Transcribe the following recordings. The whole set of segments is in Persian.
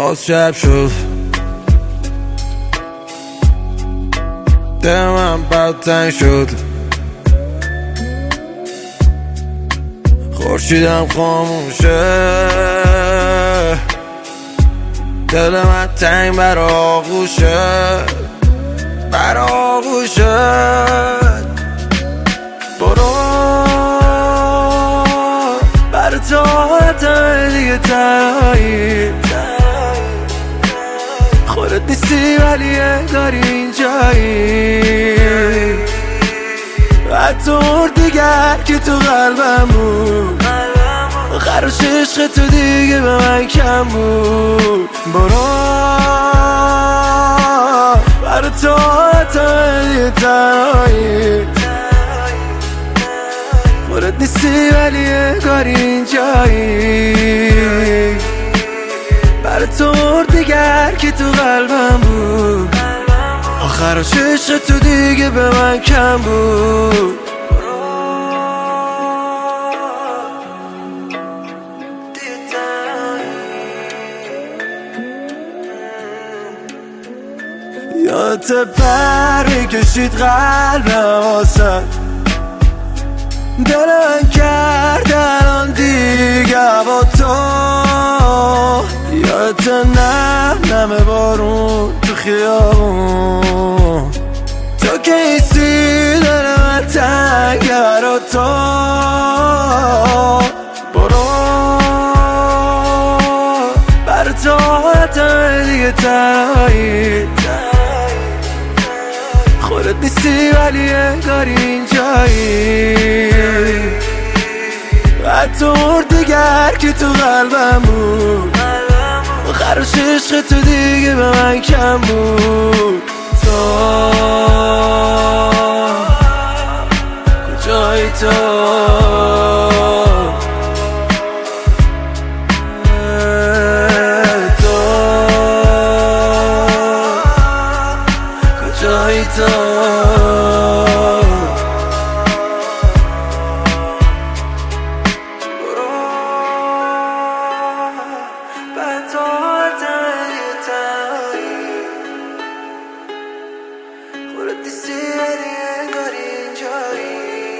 باز شب شد، دل من بدتنگ شد، خورشیدم خاموشه، دل من تنگ بر آغوشه، بر آغوشه. برو بر طاعتم دیگه تنهایی، خودت نیستی ولی انگاری اینجایی، حتی دیگر که تو قلبم بود، آخرش عشق تو دیگه به من کم بود. برو بر طاعتم دیگه تنهایی، خودت نیستی ولی انگاری اینجایی، بر تو دیگر که تو قلبم بود، آخرش عشق تو دیگه به من کم بود. یادت پر میکشید قلبم واسه دل من کرد الان دیگه با تو، یادت نم بارون تو خیابون، تو که ایسی دل من تنگ برا تو. برو بر طاعتم دیگه تنهایی، خودت نیستی ولی انگاری اینجایی، حتی دیگر که تو قلبم بود، آخرش عشق تو دیگه به من کم بود. تو کجایی تو؟ کجایی تو؟ خودت نیستی ولی انگاری اینجایی،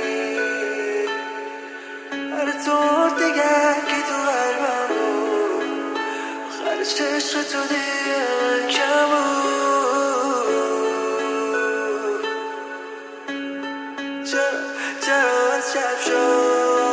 هر طور دیگر که تو قلبم بود، آخرش عشق تو دیگه کم بود. چرا از شب شد